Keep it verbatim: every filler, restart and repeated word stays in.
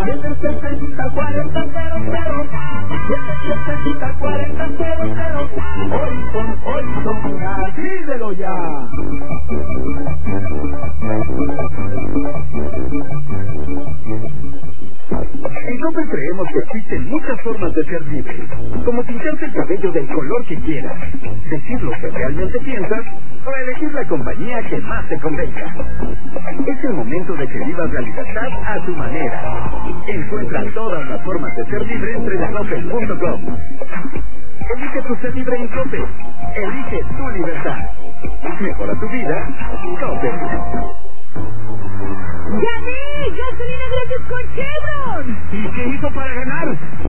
siete setenta, cuarenta, cero, cero. siete setenta, cuarenta, cero, cero. Horizon, Horizon, pídelo ya. En Coppel creemos que existen muchas formas de ser libre, como pintarte el cabello del color que quieras, decir lo que realmente piensas o elegir la compañía que más te convenga. Es el momento de que vivas la libertad a tu manera. Encuentra todas las formas de ser libre en coppel punto com. Elige tu ser libre en Coppel. Elige tu libertad. Mejora tu vida. Coppel. ¡Gané! ¡Gasolina gratis con Chevron! ¿Y qué hizo para ganar?